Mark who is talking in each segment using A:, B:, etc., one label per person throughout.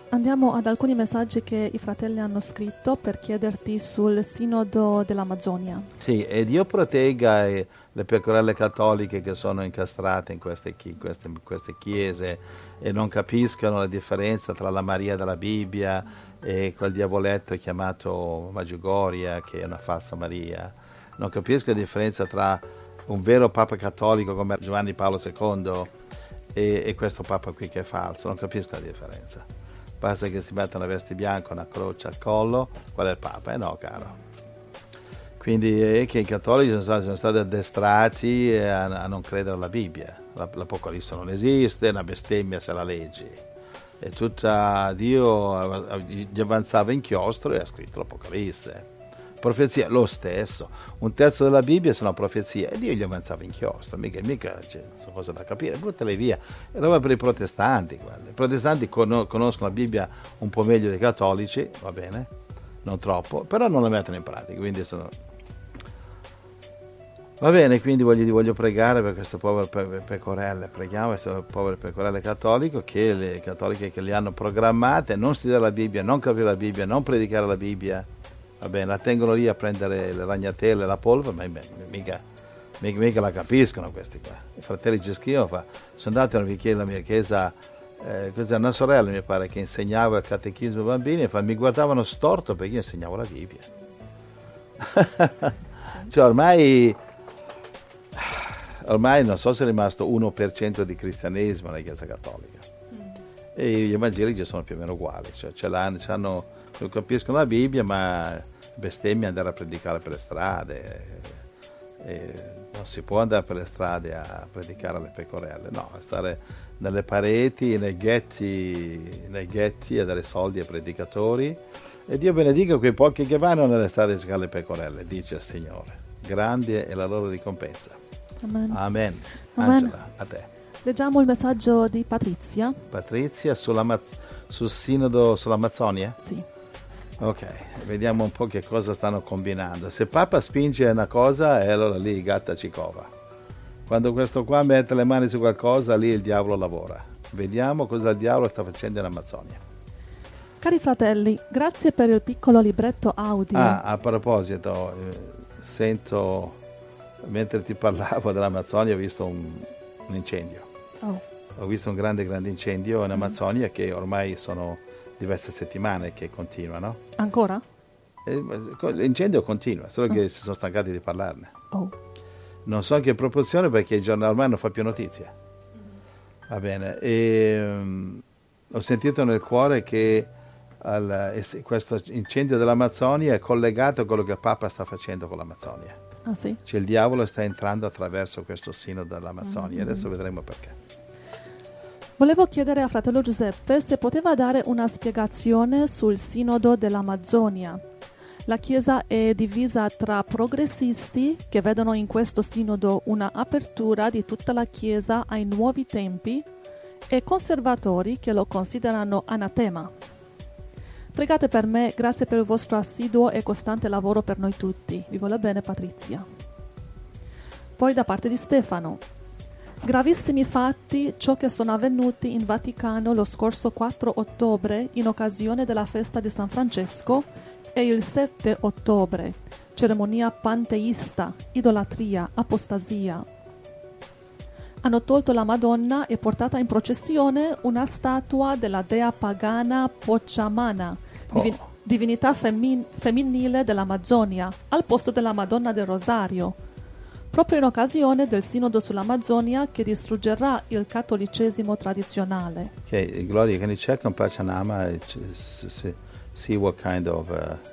A: Andiamo ad alcuni messaggi che i fratelli hanno scritto per chiederti sul sinodo dell'Amazzonia.
B: Sì, e Dio protegga le pecorelle cattoliche che sono incastrate in queste chiese e non capiscono la differenza tra la Maria della Bibbia e quel diavoletto chiamato Maggiugoria, che è una falsa Maria. Non capiscono la differenza tra un vero Papa cattolico come Giovanni Paolo II e questo Papa qui che è falso. Non capiscono la differenza. Basta che si metta una veste bianca, una croce al collo, qual è il Papa? No, caro. Quindi è che i cattolici sono stati addestrati a non credere alla Bibbia. L'Apocalisse non esiste, è una bestemmia se la leggi. E tutta Dio gli avanzava inchiostro e ha scritto l'Apocalisse. Profezia, lo stesso. Un terzo della Bibbia sono profezie e Dio gli avanzava inchiostro. Mica c'è cosa da capire. Buttale via. È roba per i protestanti. Guarda. I protestanti conoscono la Bibbia un po' meglio dei cattolici, va bene, non troppo, però non la mettono in pratica. Quindi va bene, quindi voglio pregare per queste povere pecorelle. Preghiamo per queste povere pecorelle cattoliche che le hanno programmate, non studiare la Bibbia, non capire la Bibbia, non predicare la Bibbia. Va bene, la tengono lì a prendere le ragnatele, la polvere, ma mica la capiscono questi qua. I fratelli ci scrivono, sono andato nella mia chiesa, cos'è, una sorella mi pare che insegnava il catechismo ai bambini, mi guardavano storto perché io insegnavo la Bibbia. Cioè ormai non so se è rimasto 1% di cristianesimo nella Chiesa Cattolica. E gli evangelici sono più o meno uguali, cioè non capiscono la Bibbia, ma bestemmia andare a predicare per le strade. Non si può andare per le strade a predicare alle pecorelle, no, a stare nelle pareti, nei ghetti a dare soldi ai predicatori. E Dio benedica quei pochi che vanno nelle strade a cercare le pecorelle, dice il Signore. Grande è la loro ricompensa.
A: Amen.
B: Amen.
A: Amen.
B: Angela, a te.
A: Leggiamo il messaggio di Patrizia.
B: Patrizia sul sinodo sull'Amazzonia?
A: Sì.
B: Ok, vediamo un po' che cosa stanno combinando. Se Papa spinge una cosa, allora lì gatta ci cova. Quando questo qua mette le mani su qualcosa, lì il diavolo lavora. Vediamo cosa il diavolo sta facendo in Amazzonia.
A: Cari fratelli, grazie per il piccolo libretto audio.
B: A proposito, sento, mentre ti parlavo dell'Amazzonia, ho visto un incendio.
A: Oh.
B: Ho visto un grande incendio in Amazzonia che ormai sono diverse settimane che continua, no?
A: Ancora?
B: L'incendio continua, solo che si sono stancati di parlarne.
A: Oh.
B: Non so in che proporzione perché il giornale ormai non fa più notizia. Va bene. Ho sentito nel cuore che questo incendio dell'Amazzonia è collegato a quello che il Papa sta facendo con l'Amazzonia.
A: Ah sì?
B: Cioè il diavolo sta entrando attraverso questo sinodo dell'Amazzonia. Adesso vedremo perché.
A: Volevo chiedere a fratello Giuseppe se poteva dare una spiegazione sul sinodo dell'Amazzonia. La Chiesa è divisa tra progressisti, che vedono in questo sinodo una apertura di tutta la Chiesa ai nuovi tempi, e conservatori che lo considerano anatema. Pregate per me, grazie per il vostro assiduo e costante lavoro per noi tutti. Vi vuole bene Patrizia. Poi da parte di Stefano. Gravissimi fatti ciò che sono avvenuti in Vaticano lo scorso 4 ottobre in occasione della festa di San Francesco e il 7 ottobre, cerimonia panteista, idolatria, apostasia. Hanno tolto la Madonna e portata in processione una statua della dea pagana Pochamana, divinità femminile dell'Amazzonia, al posto della Madonna del Rosario, proprio in occasione del sinodo sull'Amazzonia che distruggerà il cattolicesimo tradizionale.
B: Okay, Gloria, can you check on Pachamama, see what kind of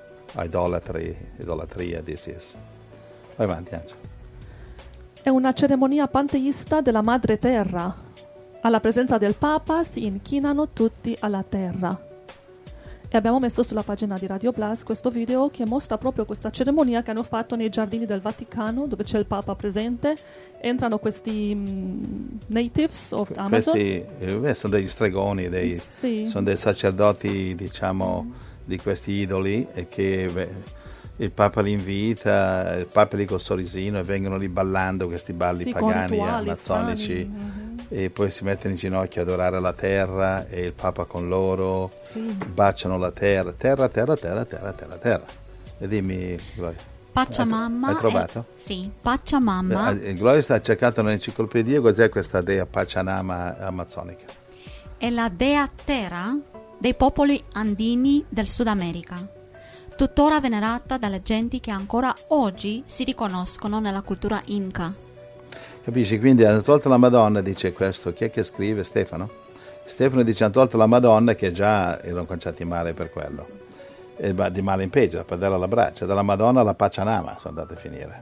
B: idolatria this is? Vai avanti, Angelo.
A: È una cerimonia panteista della Madre Terra. Alla presenza del Papa si inchinano tutti alla terra. E abbiamo messo sulla pagina di Radio Blast questo video che mostra proprio questa cerimonia che hanno fatto nei giardini del Vaticano, dove c'è il Papa presente. Entrano questi natives of Amazon.
B: Questi sono degli stregoni,
A: sì.
B: Sono dei sacerdoti, diciamo, di questi idoli, e che il Papa li invita, il Papa lì col sorrisino, e vengono lì ballando questi balli pagani, amazzonici. e poi si mettono in ginocchio ad adorare la terra e il Papa con loro, baciano la terra, terra, terra, terra, terra, terra, terra. E dimmi, Gloria.
C: Pachamama.
B: Hai trovato?
C: Sì, Pachamama.
B: Gloria sta cercando nell'enciclopedia cos'è questa dea Pachamama amazzonica.
C: È la dea terra dei popoli andini del Sud America, tuttora venerata dalle genti che ancora oggi si riconoscono nella cultura Inca.
B: Capisci? Quindi hanno tolto la Madonna, dice questo. Chi è che scrive? Stefano? Stefano dice hanno tolto la Madonna, che già erano conciati male per quello. E di male in peggio, da perdere alla braccia. Dalla Madonna alla Pachamama sono andate a finire.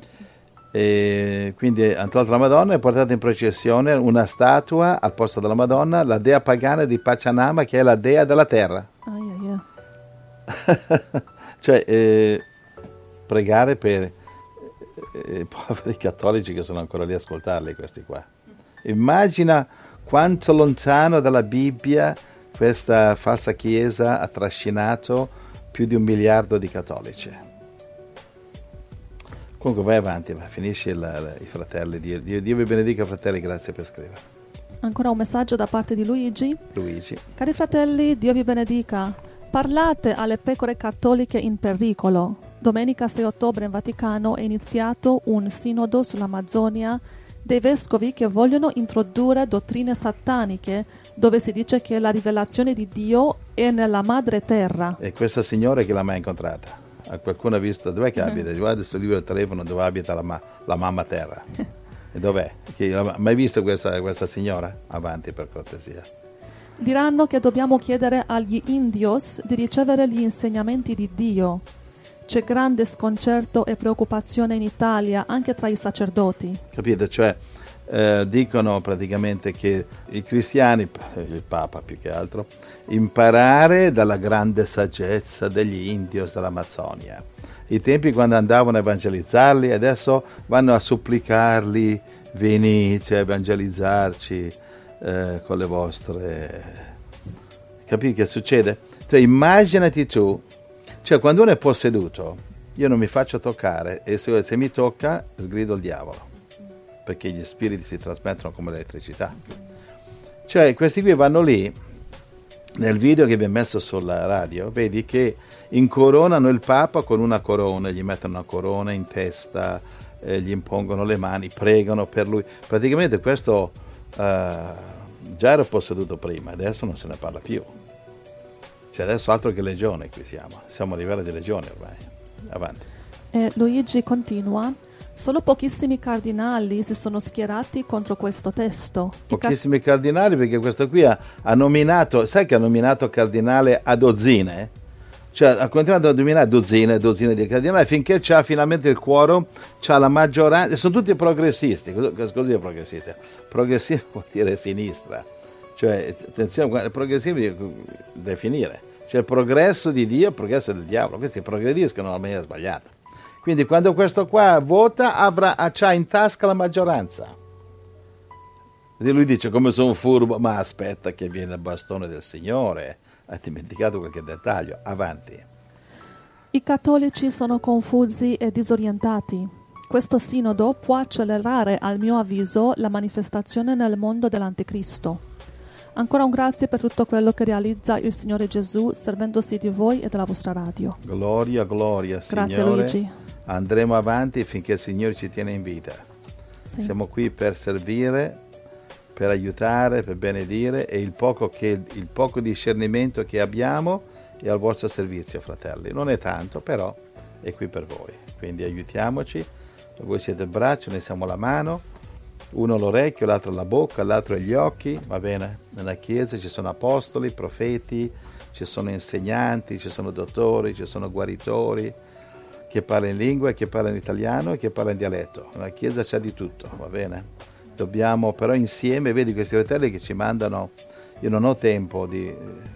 B: E quindi hanno tolto la Madonna e portato in processione una statua al posto della Madonna, la dea pagana di Pachamama, che è la dea della terra. Cioè, pregare per i poveri cattolici che sono ancora lì a ascoltarli, questi qua. Immagina quanto lontano dalla Bibbia questa falsa chiesa ha trascinato più di 1 miliardo di cattolici. Comunque vai avanti, finisci i fratelli. Dio vi benedica, fratelli, grazie per scrivere.
A: Ancora un messaggio da parte di Luigi. Cari fratelli, Dio vi benedica. Parlate alle pecore cattoliche in pericolo. Domenica 6 ottobre in Vaticano è iniziato un sinodo sull'Amazzonia dei vescovi che vogliono introdurre dottrine sataniche, dove si dice che la rivelazione di Dio è nella madre terra.
B: E questa signora che l'ha mai incontrata? Qualcuno ha visto? Dov'è che abita? Guarda questo libro del telefono dove abita la mamma terra. E dov'è? Mai visto questa signora? Avanti, per cortesia.
A: Diranno che dobbiamo chiedere agli indios di ricevere gli insegnamenti di Dio. C'è grande sconcerto e preoccupazione in Italia anche tra i sacerdoti.
B: Capite? Cioè, dicono praticamente che i cristiani, il Papa più che altro, imparare dalla grande saggezza degli indios dell'Amazzonia. I tempi quando andavano a evangelizzarli, adesso vanno a supplicarli, venite a evangelizzarci con le vostre... Capite che succede? Cioè, immaginati tu, cioè quando uno è posseduto, io non mi faccio toccare e se mi tocca sgrido il diavolo, perché gli spiriti si trasmettono come l'elettricità. Cioè questi qui vanno lì, nel video che abbiamo messo sulla radio, vedi che incoronano il Papa con una corona, gli mettono una corona in testa, gli impongono le mani, pregano per lui. Praticamente questo già era posseduto prima, adesso non se ne parla più. Cioè adesso altro che legione qui siamo a livello di legione ormai. Avanti.
A: Luigi continua. Solo pochissimi cardinali si sono schierati contro questo testo.
B: Pochissimi cardinali, perché questo qui ha nominato, sai che ha nominato cardinale a dozzine? Cioè ha continuato a nominare dozzine di cardinali finché c'ha finalmente il quorum, c'ha la maggioranza, sono tutti progressisti. Così è progressista. Progressivo vuol dire sinistra. Cioè, attenzione, progressivo devi definire. C'è il progresso di Dio e il progresso del diavolo. Questi progrediscono nella maniera sbagliata. Quindi quando questo qua vota c'ha in tasca la maggioranza. E lui dice come sono furbo, ma aspetta che viene il bastone del Signore. Hai dimenticato qualche dettaglio. Avanti.
A: I cattolici sono confusi e disorientati. Questo sinodo può accelerare, al mio avviso, la manifestazione nel mondo dell'Anticristo. Ancora un grazie per tutto quello che realizza il Signore Gesù, servendosi di voi e della vostra radio.
B: Gloria, gloria, Signore.
A: Grazie Luigi.
B: Andremo avanti finché il Signore ci tiene in vita.
A: Sì.
B: Siamo qui per servire, per aiutare, per benedire, e il poco discernimento che abbiamo è al vostro servizio, fratelli. Non è tanto, però è qui per voi. Quindi aiutiamoci. Voi siete il braccio, noi siamo la mano. Uno l'orecchio, l'altro la bocca, l'altro gli occhi, va bene? Nella Chiesa ci sono apostoli, profeti, ci sono insegnanti, ci sono dottori, ci sono guaritori, che parla in lingua, che parla in italiano e che parla in dialetto. Nella Chiesa c'è di tutto, va bene? Dobbiamo però insieme, vedi questi fratelli che ci mandano, io non ho tempo di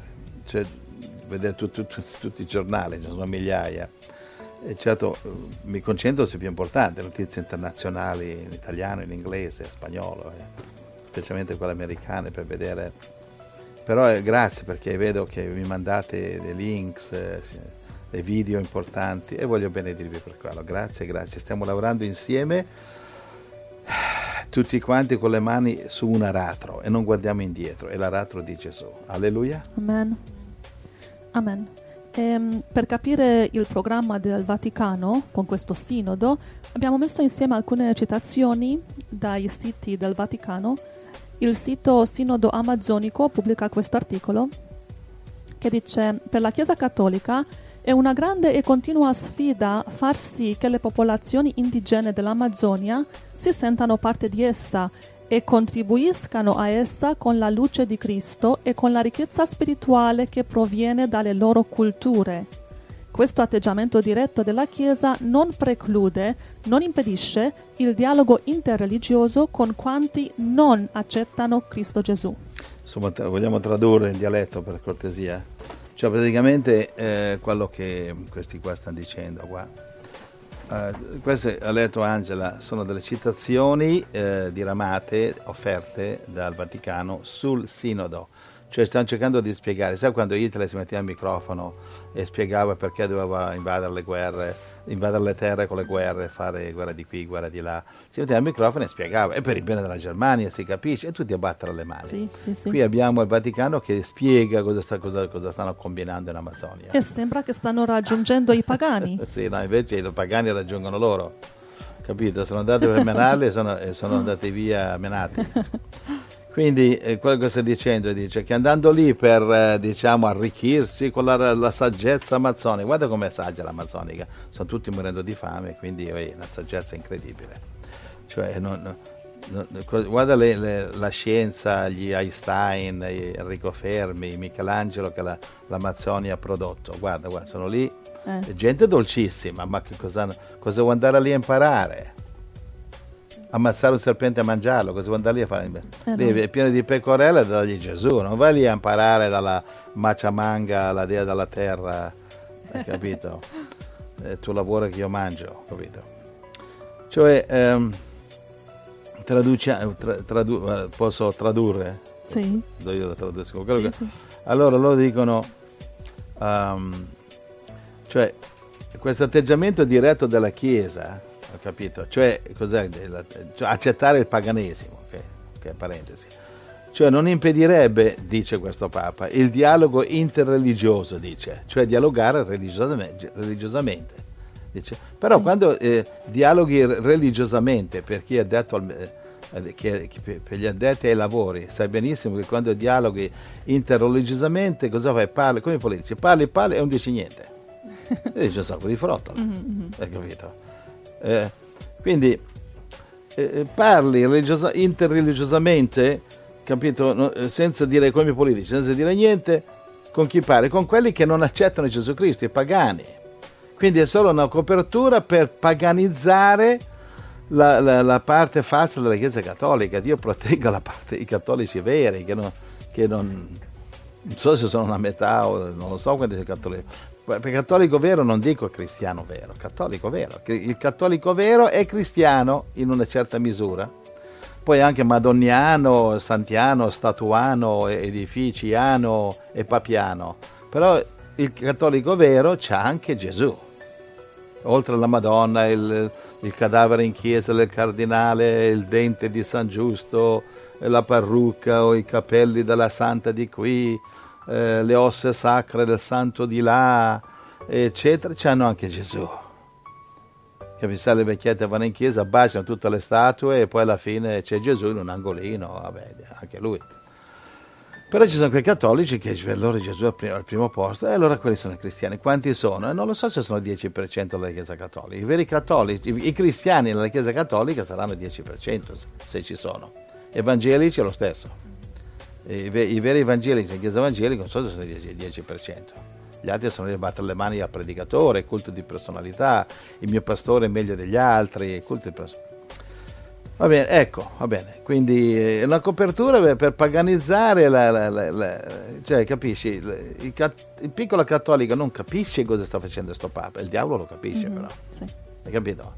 B: vedere tutti i giornali, ce ne sono migliaia. E certo mi concentro sui più importanti, notizie internazionali in italiano, in inglese, in spagnolo, specialmente quelle americane per vedere. Però grazie, perché vedo che mi mandate dei links, dei video importanti, e voglio benedirvi per quello. Grazie, stiamo lavorando insieme. tutti quanti con le mani su un aratro e non guardiamo indietro, è l'aratro di Gesù. Alleluia.
A: Amen. Amen. Per capire il programma del Vaticano con questo sinodo abbiamo messo insieme alcune citazioni dai siti del Vaticano. Il sito Sinodo Amazzonico pubblica questo articolo che dice: per la Chiesa Cattolica è una grande e continua sfida far sì che le popolazioni indigene dell'Amazzonia si sentano parte di essa e contribuiscano a essa con la luce di Cristo e con la ricchezza spirituale che proviene dalle loro culture. Questo atteggiamento diretto della Chiesa non preclude, non impedisce il dialogo interreligioso con quanti non accettano Cristo Gesù.
B: Insomma, vogliamo tradurre in dialetto per cortesia? Cioè praticamente quello che questi qua stanno dicendo qua. Queste, ha letto Angela, sono delle citazioni diramate, offerte dal Vaticano sul sinodo. Cioè stanno cercando di spiegare, sai quando Hitler si metteva al microfono e spiegava perché doveva invadere le guerre, invadere le terre con le guerre, fare guerra di qui, guerra di là, si metteva al microfono e spiegava, è per il bene della Germania, si capisce, e tutti a battere le mani.
A: Sì.
B: Qui abbiamo il Vaticano che spiega cosa stanno combinando in Amazzonia.
A: E sembra che stanno raggiungendo i pagani.
B: Sì, no, invece i pagani raggiungono loro, capito? Sono andati per menarli e sono andati via menati. Quindi quello che sta dicendo, dice che andando lì per diciamo arricchirsi con la saggezza amazzonica, guarda com'è saggia l'amazzonica, stanno tutti morendo di fame, quindi la saggezza è incredibile. Cioè, guarda la scienza, gli Einstein, Enrico Fermi, Michelangelo che l'Amazzonia ha prodotto, guarda, sono lì, gente dolcissima, ma che cosa vuoi andare lì a imparare? Ammazzare un serpente e mangiarlo, cosa vuoi andare lì a fare? Lì è pieno di pecorelle da dargli Gesù, non vai lì a imparare dalla Machamanga, la dea della terra, hai capito? È il tuo lavoro che io mangio, capito? Cioè, posso tradurre?
A: Sì.
B: Io lo traduco.
A: Sì.
B: Allora loro dicono, cioè, questo atteggiamento diretto della Chiesa, ho capito, cioè cos'è? Cioè, accettare il paganesimo, che è parentesi, cioè non impedirebbe, dice questo Papa, il dialogo interreligioso, dice, cioè dialogare religiosamente, dice. Però sì, quando dialoghi religiosamente, per chi è addetto per gli addetti ai lavori, sai benissimo che quando dialoghi interreligiosamente cosa fai? Parli come i politici, parli e non dici niente, e dici un sacco di frottole, hai capito? Quindi parli interreligiosamente, capito? Senza dire come i politici, senza dire niente, con chi parli? Con quelli che non accettano Gesù Cristo, i pagani. Quindi è solo una copertura per paganizzare la parte falsa della Chiesa Cattolica. Dio protegga i cattolici veri, che non so se sono una metà o non lo so quanti sono cattolici. Per cattolico vero non dico cristiano vero, cattolico vero. Il cattolico vero è cristiano in una certa misura, poi anche madonniano, santiano, statuano, edificiano e papiano, però il cattolico vero c'ha anche Gesù, oltre alla Madonna, il cadavere in chiesa del cardinale, il dente di San Giusto, la parrucca o i capelli della santa di qui, le ossa sacre del santo di là, eccetera, c'hanno anche Gesù. Capisci, le vecchiette vanno in chiesa, baciano tutte le statue e poi alla fine c'è Gesù in un angolino, vabbè, anche lui. Però ci sono quei cattolici che per loro Gesù è al primo posto, e allora quelli sono i cristiani. Quanti sono? Non lo so se sono il 10% della Chiesa Cattolica. I veri cattolici, i cristiani nella Chiesa Cattolica saranno il 10%, se ci sono. Evangelici è lo stesso. I veri evangelici nella Chiesa evangelica non so se sono il 10%. Gli altri sono lì a battere le mani al predicatore, culto di personalità, il mio pastore è meglio degli altri, culto di personalità. Va bene, ecco, va bene. Quindi è una copertura per paganizzare cioè, capisci? Il piccolo cattolico non capisce cosa sta facendo sto Papa, il diavolo lo capisce, però. Sì. Hai capito?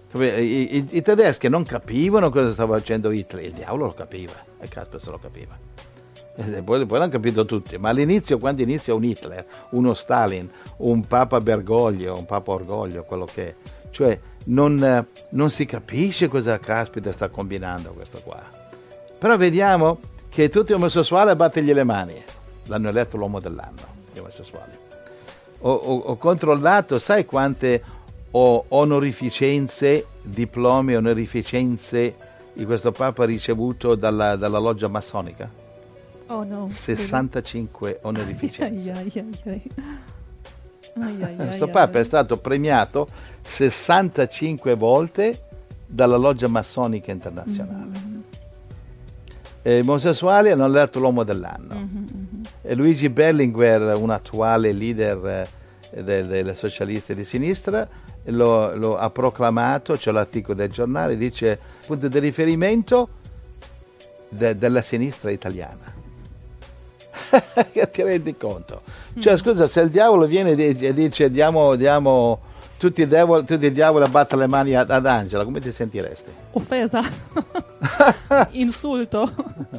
B: I tedeschi non capivano cosa stava facendo Hitler, il diavolo lo capiva, e Casper se lo capiva. E poi l'hanno capito tutti, ma all'inizio, quando inizia un Hitler, uno Stalin, un Papa Bergoglio, un Papa Orgoglio, quello che è, cioè non si capisce cosa caspita sta combinando questo qua. Però vediamo che tutti omosessuali battegli le mani. L'hanno eletto l'uomo dell'anno, gli omosessuali. Ho controllato, sai quante onorificenze, diplomi, onorificenze di questo Papa ha ricevuto dalla loggia massonica?
A: Oh no.
B: 65 onorificenze. Questo
A: Questo
B: Papa è stato premiato 65 volte dalla loggia massonica internazionale. I omosessuali hanno eletto l'uomo dell'anno. E Luigi Berlinguer, un attuale leader delle socialiste di sinistra, lo ha proclamato, c'è l'articolo del giornale, dice punto di riferimento della sinistra italiana. Che ti rendi conto? Cioè, scusa, se il diavolo viene e dice diamo tutti i diavoli a battere le mani ad Angela, come ti sentiresti?
A: Offesa. Insulto.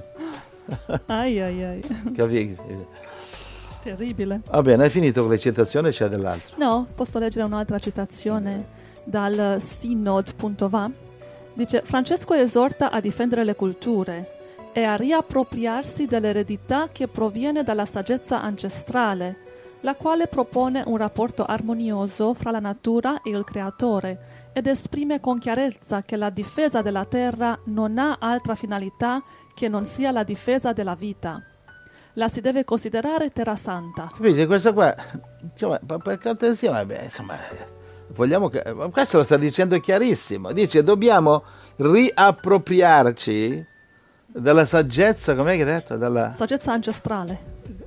A: Ai.
B: Capisci?
A: Terribile.
B: Va bene, hai finito con le citazioni, c'è dell'altro?
A: No, posso leggere un'altra citazione dal synod.va. Dice: Francesco esorta a difendere le culture e a riappropriarsi dell'eredità che proviene dalla saggezza ancestrale, la quale propone un rapporto armonioso fra la natura e il creatore ed esprime con chiarezza che la difesa della terra non ha altra finalità che non sia la difesa della vita. La si deve considerare terra santa.
B: Capisci, questo qua, per cortesia, vabbè, insomma, questo lo sta dicendo chiarissimo. Dice, dobbiamo riappropriarci della saggezza, com'è che hai detto? Della
A: saggezza ancestrale.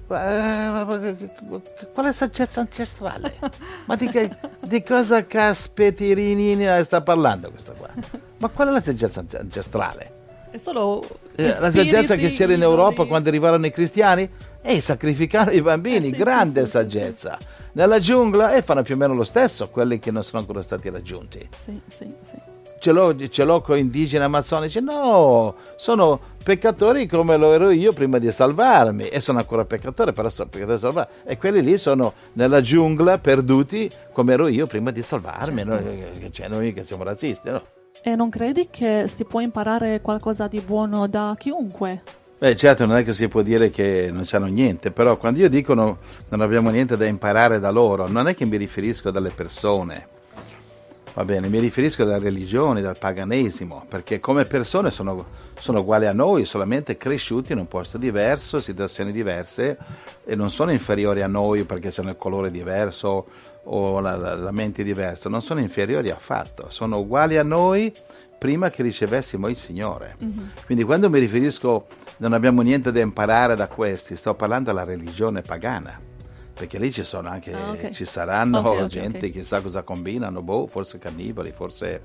B: Quale saggezza ancestrale? Ma di cosa caspetirini sta parlando questa qua? Ma qual è la saggezza ancestrale?
A: È solo
B: la saggezza che c'era in Europa quando arrivarono i cristiani? Sacrificare i bambini, grande saggezza. Nella giungla fanno più o meno lo stesso quelli che non sono ancora stati raggiunti.
A: Sì.
B: Ce l'ho con indigeni amazzonici? No, sono peccatori come lo ero io prima di salvarmi, e sono ancora peccatori, però sono peccatori salvarmi. E quelli lì sono nella giungla perduti come ero io prima di salvarmi.
A: Certo.
B: Noi che siamo razzisti, no?
A: E non credi che si può imparare qualcosa di buono da chiunque?
B: Beh, certo, non è che si può dire che non c'hanno niente, però quando io dico non abbiamo niente da imparare da loro, non è che mi riferisco dalle persone. Va bene, mi riferisco alla religione, dal paganesimo, perché come persone sono uguali a noi, solamente cresciuti in un posto diverso, situazioni diverse, e non sono inferiori a noi perché hanno il colore diverso o la mente diversa, non sono inferiori affatto, sono uguali a noi prima che ricevessimo il Signore. Quindi quando mi riferisco non abbiamo niente da imparare da questi, sto parlando della religione pagana. Perché lì ci sono anche, ci saranno gente chissà cosa combinano, forse cannibali, forse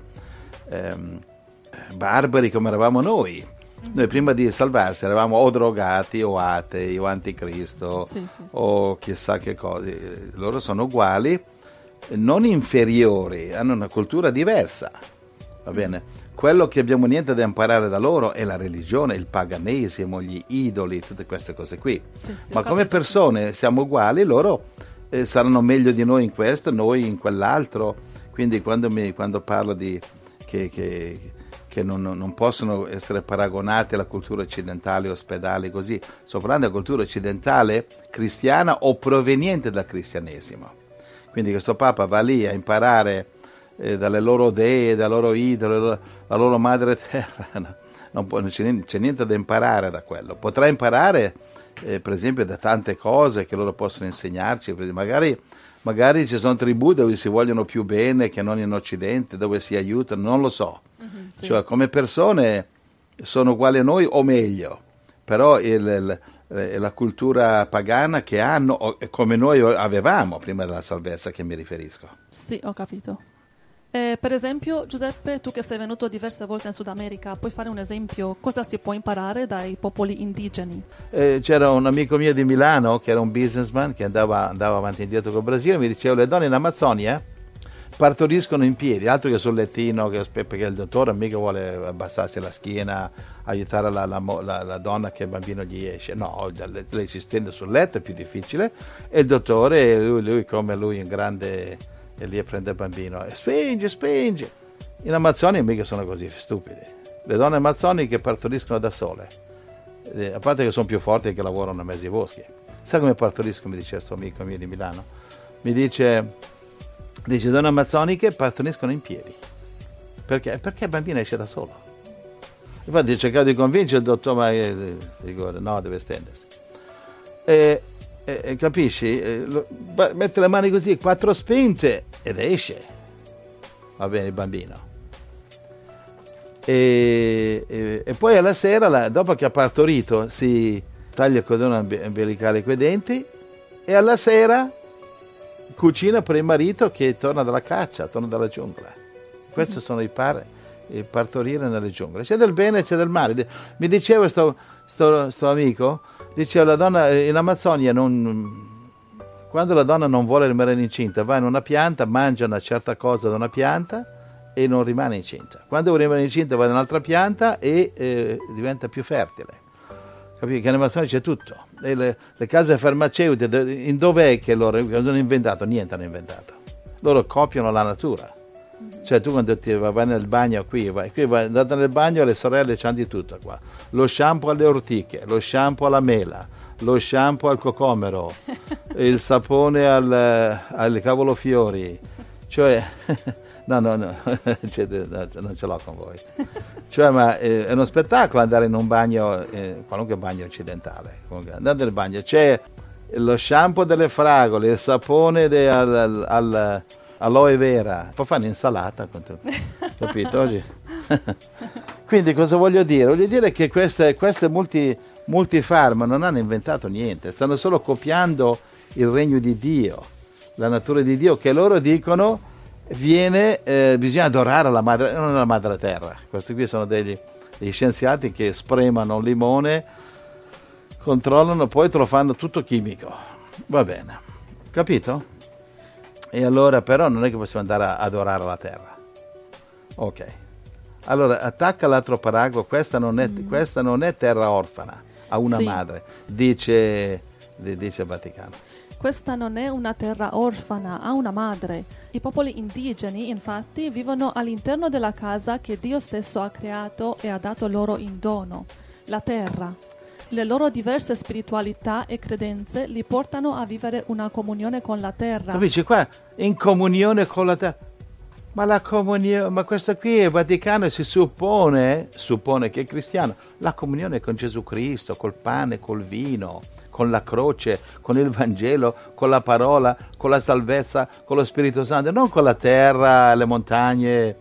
B: barbari come eravamo noi. Noi prima di salvarsi eravamo o drogati o atei o anticristo o chissà che cose. Loro sono uguali, non inferiori, hanno una cultura diversa, va bene? Quello che abbiamo niente da imparare da loro è la religione, il paganesimo, gli idoli, tutte queste cose qui. Ma come persone siamo uguali, loro saranno meglio di noi in questo, noi in quell'altro. Quindi quando parlo di che non possono essere paragonate alla cultura occidentale, ospedali, così, sto parlando della cultura occidentale cristiana o proveniente dal cristianesimo. Quindi questo Papa va lì a imparare dalle loro dee, dai loro idoli, la loro madre terra. Non c'è niente da imparare da quello. Potrà imparare per esempio da tante cose che loro possono insegnarci. Magari ci sono tribù dove si vogliono più bene che non in Occidente, dove si aiutano, non lo so. Cioè, come persone sono uguali a noi o meglio, però la cultura pagana che hanno, come noi avevamo prima della salvezza, che mi riferisco.
A: Sì, ho capito. Per esempio, Giuseppe, tu che sei venuto diverse volte in Sud America, puoi fare un esempio? Cosa si può imparare dai popoli indigeni?
B: C'era un amico mio di Milano che era un businessman che andava avanti e indietro col Brasile, mi diceva le donne in Amazzonia partoriscono in piedi, altro che sul lettino, perché il dottore mica vuole abbassarsi la schiena, aiutare la donna che il bambino gli esce. No, lei si stende sul letto, è più difficile, e il dottore, lui come lui è un grande, e lì prende il bambino e spinge, In Amazzonia mica sono così stupidi. Le donne amazzoniche partoriscono da sole, a parte che sono più forti e che lavorano in mezzo ai boschi. Sai come partoriscono, mi dice questo amico mio di Milano? Mi dice donne amazzoniche partoriscono in piedi. Perché? Perché il bambino esce da solo. Infatti cercavo di convincere il dottore, ma dico, no, deve stendersi. Capisci? Mette le mani così, 4 spinte ed esce. Va bene il bambino. E poi alla sera, dopo che ha partorito, si taglia il cordone ombelicale coi denti e alla sera cucina per il marito che torna dalla caccia, torna dalla giungla. Questi sono il partorire nelle giungle. C'è del bene e c'è del male. Mi diceva sto amico, diceva la donna in Amazzonia quando la donna non vuole rimanere incinta va in una pianta, mangia una certa cosa da una pianta e non rimane incinta. Quando vuole rimanere incinta va in un'altra pianta e diventa più fertile. Capito? Che in Amazzonia c'è tutto. E le case farmaceutiche, in dov'è che loro hanno inventato? Niente hanno inventato. Loro copiano la natura. Cioè tu quando vai nel bagno andate nel bagno, le sorelle c'hanno di tutto qua. Lo shampoo alle ortiche, lo shampoo alla mela, lo shampoo al cocomero, il sapone al cavolofiori. Cioè no, non ce l'ho con voi. Cioè, ma è uno spettacolo andare in un bagno, qualunque bagno occidentale. Andate nel bagno, c'è lo shampoo delle fragole, il sapone all'aloe vera, poi fanno insalata, capito oggi? Quindi cosa voglio dire? Voglio dire che queste multifarma non hanno inventato niente, stanno solo copiando il regno di Dio, la natura di Dio, che loro dicono bisogna adorare la madre terra. Questi qui sono degli scienziati che spremano un limone, controllano, poi te lo fanno tutto chimico. Va bene, capito? E allora però non è che possiamo andare a adorare la terra. Ok, allora attacca l'altro paragrafo. Questa non è terra orfana, ha una madre, dice il Vaticano.
A: Questa non è una terra orfana, ha una madre. I popoli indigeni, infatti, vivono all'interno della casa che Dio stesso ha creato e ha dato loro in dono, la terra. Le loro diverse spiritualità e credenze li portano a vivere una comunione con la terra.
B: Capisci qua? In comunione con la terra. Ma la comunione, ma questo qui è Vaticano, si suppone che è cristiano. La comunione con Gesù Cristo, col pane, col vino, con la croce, con il Vangelo, con la parola, con la salvezza, con lo Spirito Santo, non con la terra, le montagne,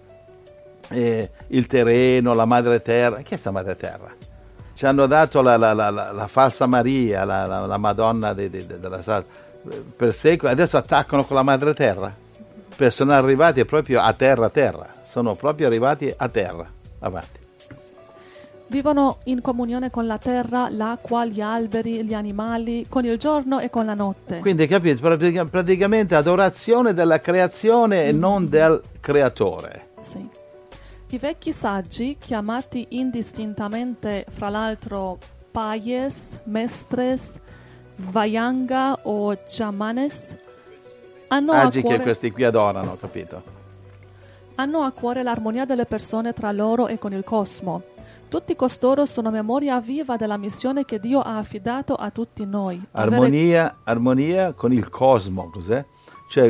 B: il terreno, la madre terra. Chi è sta madre terra? Ci hanno dato la falsa Maria, la Madonna della per secoli, adesso attaccano con la madre terra. Sono arrivati proprio a terra, sono proprio arrivati a terra. Avanti.
A: Vivono in comunione con la terra, l'acqua, gli alberi, gli animali, con il giorno e con la notte.
B: Quindi capito, praticamente adorazione della creazione e non del creatore.
A: Sì. I vecchi saggi, chiamati indistintamente fra l'altro payes, mestres, vayanga o chamanes, hanno a cuore
B: che questi qui adorano, capito?
A: Hanno a cuore l'armonia delle persone tra loro e con il cosmo. Tutti costoro sono memoria viva della missione che Dio ha affidato a tutti noi.
B: Armonia con il cosmo, cos'è? Cioè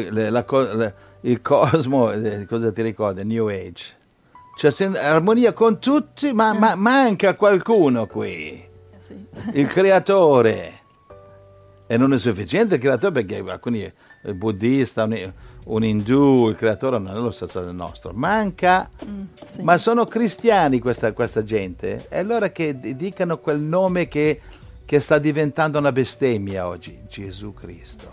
B: il cosmo, cosa ti ricorda? New Age. Cioè armonia con tutti, ma manca qualcuno qui.
A: Sì.
B: Il creatore. E non è sufficiente il creatore, perché alcuni il buddista, un indù, il creatore non è lo stesso del nostro. Manca,
A: sì.
B: Ma sono cristiani questa gente. E allora che dicano quel nome che sta diventando una bestemmia oggi, Gesù Cristo.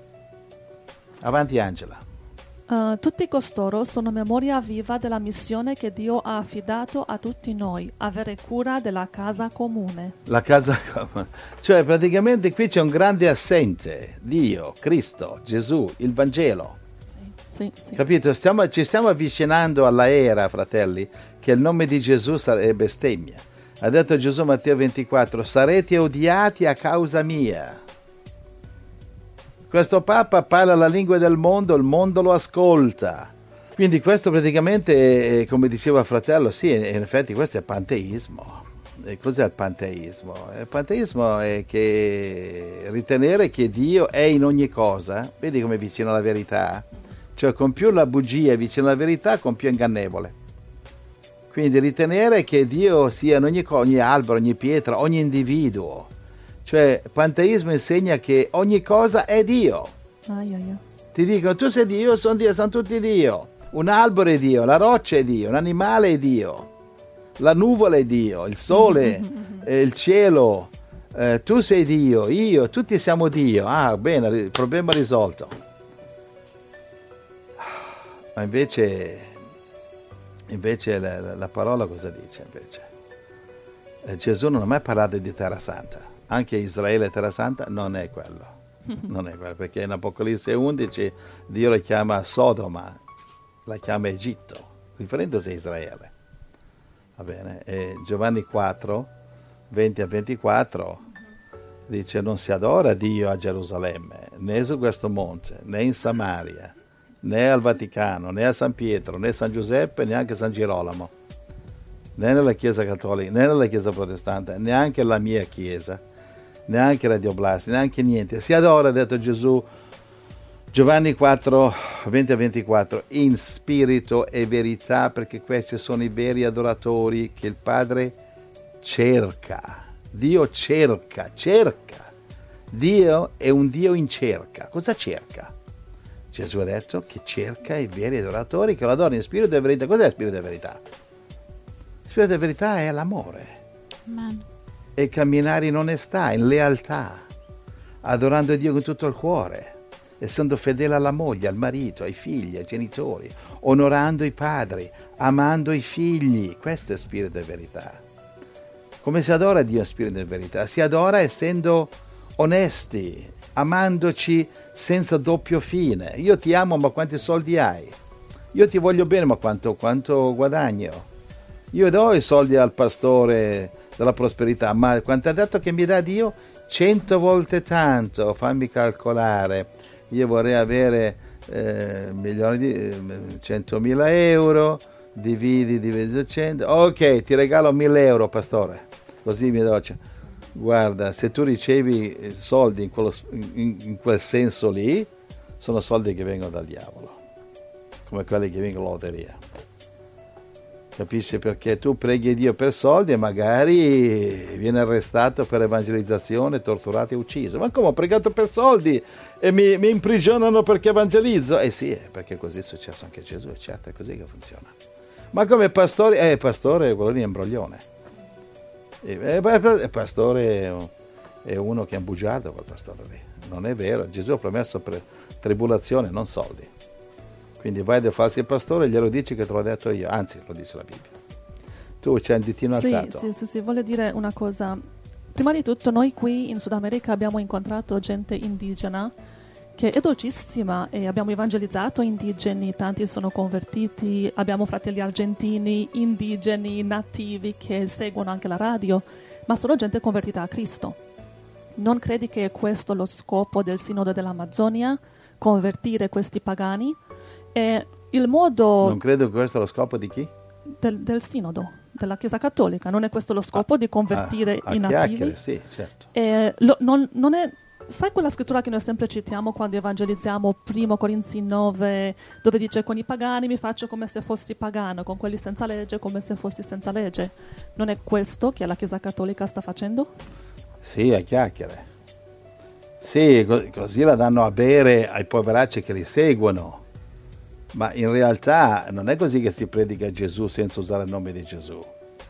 B: Avanti Angela.
A: Tutti costoro sono memoria viva della missione che Dio ha affidato a tutti noi, avere cura della casa comune.
B: La casa comune. Cioè praticamente qui c'è un grande assente, Dio, Cristo, Gesù, il Vangelo.
A: Sì.
B: Capito? Ci stiamo avvicinando alla era, fratelli, che il nome di Gesù è bestemmia. Ha detto Gesù Matteo 24, sarete odiati a causa mia. Questo Papa parla la lingua del mondo, il mondo lo ascolta. Quindi questo praticamente, come diceva fratello, sì, in effetti questo è panteismo. E cos'è il panteismo? Il panteismo è che ritenere che Dio è in ogni cosa, vedi come è vicino alla verità? Cioè con più la bugia è vicino alla verità, con più è ingannevole. Quindi ritenere che Dio sia in ogni cosa, ogni albero, ogni pietra, ogni individuo. Cioè il panteismo insegna che ogni cosa è Dio. Ti dicono tu sei Dio, sono Dio, sono tutti Dio. Un albero è Dio, la roccia è Dio, un animale è Dio, la nuvola è Dio, il sole, il cielo, tu sei Dio, io, tutti siamo Dio. Ah, bene, il problema risolto. Ma invece la parola cosa dice? Invece? Gesù non ha mai parlato di Terra Santa, anche Israele Terra Santa non è quello. Non è quello, perché in Apocalisse 11 Dio la chiama Sodoma, la chiama Egitto, riferendosi a Israele. Va bene? E Giovanni 4, 20 a 24 dice: non si adora Dio a Gerusalemme, né su questo monte, né in Samaria, né al Vaticano, né a San Pietro, né a San Giuseppe, neanche a San Girolamo, né nella Chiesa Cattolica, né nella Chiesa Protestante, neanche la mia Chiesa, neanche Radio Blast, neanche niente. Si adora, ha detto Gesù, Giovanni 4, 20 a 24, in spirito e verità, perché questi sono i veri adoratori che il Padre cerca. Dio cerca. Dio è un Dio in cerca. Cosa cerca? Gesù ha detto che cerca i veri adoratori che lo adorano in spirito e verità. Cos'è il spirito e verità? Il spirito e verità è l'amore.
C: Amen.
B: E camminare in onestà, in lealtà, adorando Dio con tutto il cuore, essendo fedele alla moglie, al marito, ai figli, ai genitori, onorando i padri, amando i figli. Questo è spirito e verità. Come si adora Dio in spirito e verità? Si adora essendo onesti, amandoci senza doppio fine. Io ti amo, ma quanti soldi hai? Io ti voglio bene, ma quanto guadagno? Io do i soldi al pastore della prosperità, ma quanto ha detto che mi dà Dio? 100 volte tanto. Fammi calcolare. Io vorrei avere milioni di 100.000 euro, dividi 100, ok, ti regalo 1.000 euro, pastore, così mi do. Guarda, se tu ricevi soldi in quel senso lì, sono soldi che vengono dal diavolo, come quelli che vengono alla lotteria. Capisci? Perché tu preghi Dio per soldi e magari viene arrestato per evangelizzazione, torturato e ucciso. Ma come, ho pregato per soldi e mi imprigionano perché evangelizzo? Eh sì, perché così è successo anche a Gesù, certo, è così che funziona. Ma come pastore? Pastore, quello lì è imbroglione. Il pastore è uno che è un bugiardo, quel pastore lì. Non è vero, Gesù ha promesso per tribolazione, non soldi. Quindi vai da falsi pastore e glielo dici che te l'ho detto io, anzi lo dice la Bibbia. Tu c'hai un ditino alzato.
A: Sì, voglio dire una cosa. Prima di tutto noi qui in Sud America abbiamo incontrato gente indigena che è dolcissima e abbiamo evangelizzato indigeni, tanti sono convertiti, abbiamo fratelli argentini, indigeni, nativi che seguono anche la radio, ma sono gente convertita a Cristo. Non credi che è questo lo scopo del Sinodo dell'Amazzonia? Convertire questi pagani? E il modo... Non
B: credo che questo è lo scopo di chi?
A: Del Sinodo, della Chiesa Cattolica. Non è questo lo scopo di convertire i nativi?
B: Sì, certo.
A: Non è... Sai quella scrittura che noi sempre citiamo quando evangelizziamo, 1 Corinzi 9, dove dice: con i pagani mi faccio come se fossi pagano, con quelli senza legge come se fossi senza legge? Non è questo che la Chiesa Cattolica sta facendo?
B: Sì, a chiacchiere. Sì, così la danno a bere ai poveracci che li seguono. Ma in realtà non è così che si predica Gesù senza usare il nome di Gesù.